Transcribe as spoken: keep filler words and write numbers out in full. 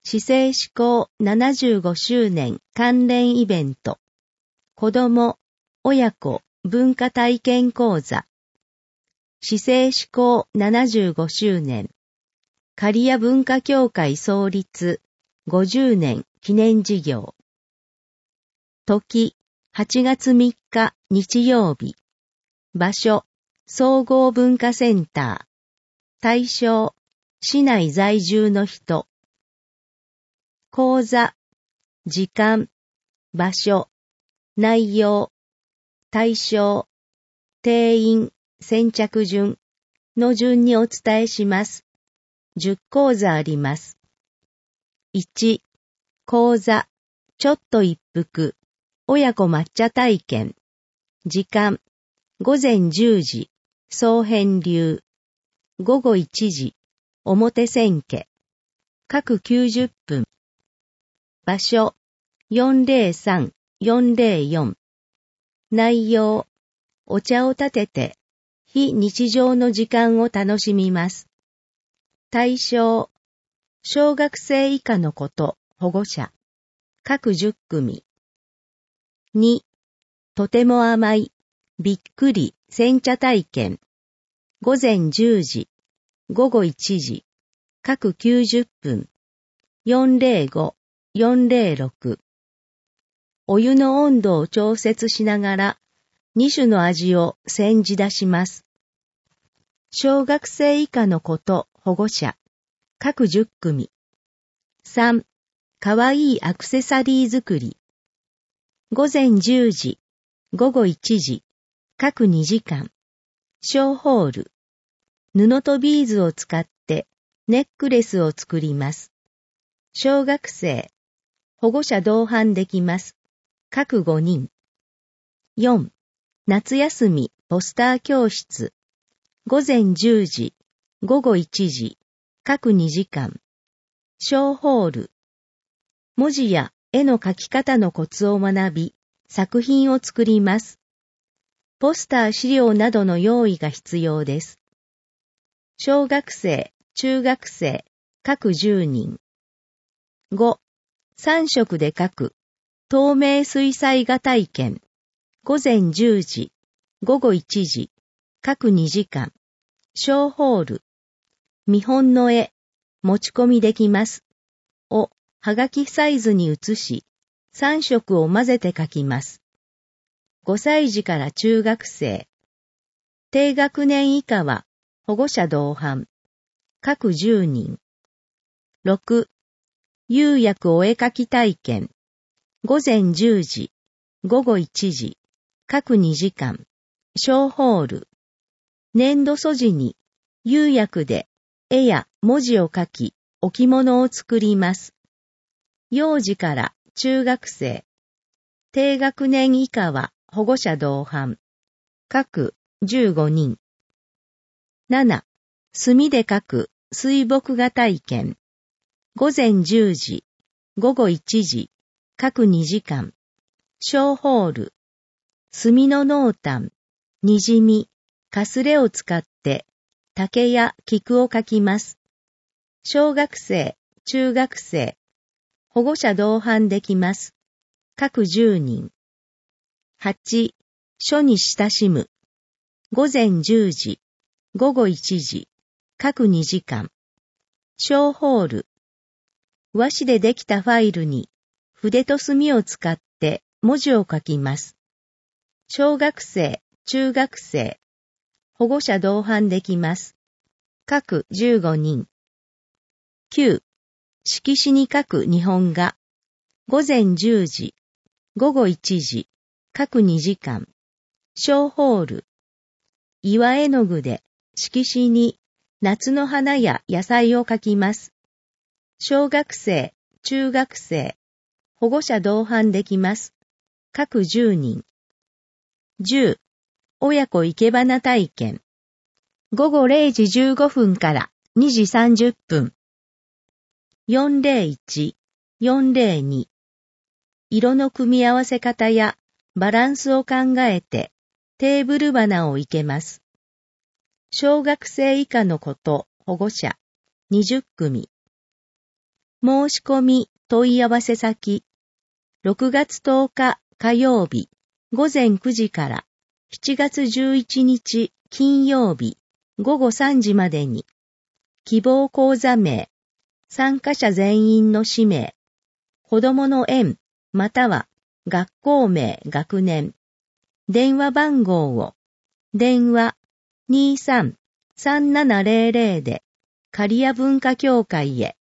市政施行ななじゅうごしゅうねん関連イベント、子ども、親子、文化体験講座、市政施行ななじゅうごしゅうねん、刈谷文化協会創立ごじゅうねん記念事業、時、はちがつみっか日曜日、場所、総合文化センター、対象、市内在住の人、講座、時間、場所、内容、対象、定員、先着順の順にお伝えします。じゅっ講座あります。いち、講座、ちょっと一服、親子抹茶体験。時間、ごぜんじゅうじ、総編流。ごごいちじ、表千家。各きゅうじゅっぷん。場所、よんぜろさんーよんぜろよん。内容、お茶を立てて、非日常の時間を楽しみます。対象、小学生以下の子と保護者。各じゅっくみ。に、とても甘い、びっくり、煎茶体験。ごぜんじゅうじ、ごごいちじ、各きゅうじゅっぷん。よんぜろご、よんぜろろく。お湯の温度を調節しながら、に種の味を煎じ出します。小学生以下の子と保護者。各じゅっくみ。さん、かわいいアクセサリー作り。ごぜんじゅうじ、ごごいちじ、各にじかん。小ホール。布とビーズを使ってネックレスを作ります。小学生。保護者同伴できます。各ごにん。よん、夏休みポスター教室。ごぜんじゅうじ、ごごいちじ、各にじかん。小ホール。文字や絵の描き方のコツを学び、作品を作ります。ポスター資料などの用意が必要です。小学生、中学生、各じゅうにん。ご、さん色で描く、透明水彩画体験。ごぜんじゅうじ、ごごいちじ、各にじかん。小ホール。見本の絵、持ち込みできます。を、はがきサイズに写し、さん色を混ぜて描きます。ごさい児から中学生。低学年以下は保護者同伴。各じゅうにん。ろく、釉薬お絵描き体験。ごぜんじゅうじ、ごごいちじ、各にじかん。小ホール。粘土素地に釉薬で絵や文字を書き、置物を作ります。幼児から中学生。低学年以下は保護者同伴。各じゅうごにん。なな、墨で書く水墨画体験。ごぜんじゅうじ、ごごいちじ、各にじかん。小ホール。墨の濃淡、にじみ、かすれを使って竹や菊を描きます。小学生、中学生。保護者同伴できます。各じゅうにん。はち、書に親しむ。ごぜんじゅうじ、ごごいちじ、各にじかん。小ホール。和紙でできたファイルに筆と墨を使って文字を書きます。小学生、中学生。保護者同伴できます。各じゅうごにん。きゅう、色紙に書く日本画。ごぜんじゅうじ、ごごいちじ、各にじかん。小ホール。岩絵の具で色紙に夏の花や野菜を描きます。小学生、中学生。保護者同伴できます。各じゅうにん。じゅう、親子生け花体験。ごごれいじじゅうごふんからにじさんじゅっぷん。よんぜろいち、よんぜろに。色の組み合わせ方やバランスを考えてテーブル花を生けます。小学生以下の子と保護者にじゅっくみ。 申し込み問い合わせ先、ろくがつとおか火曜日ごぜんくじからしちがつじゅういちにち金曜日ごごさんじまでに、希望講座名、参加者全員の氏名、子供の園または学校名学年、電話番号を、電話 にじゅうさん さんななゼロゼロ で、刈谷文化協会へ。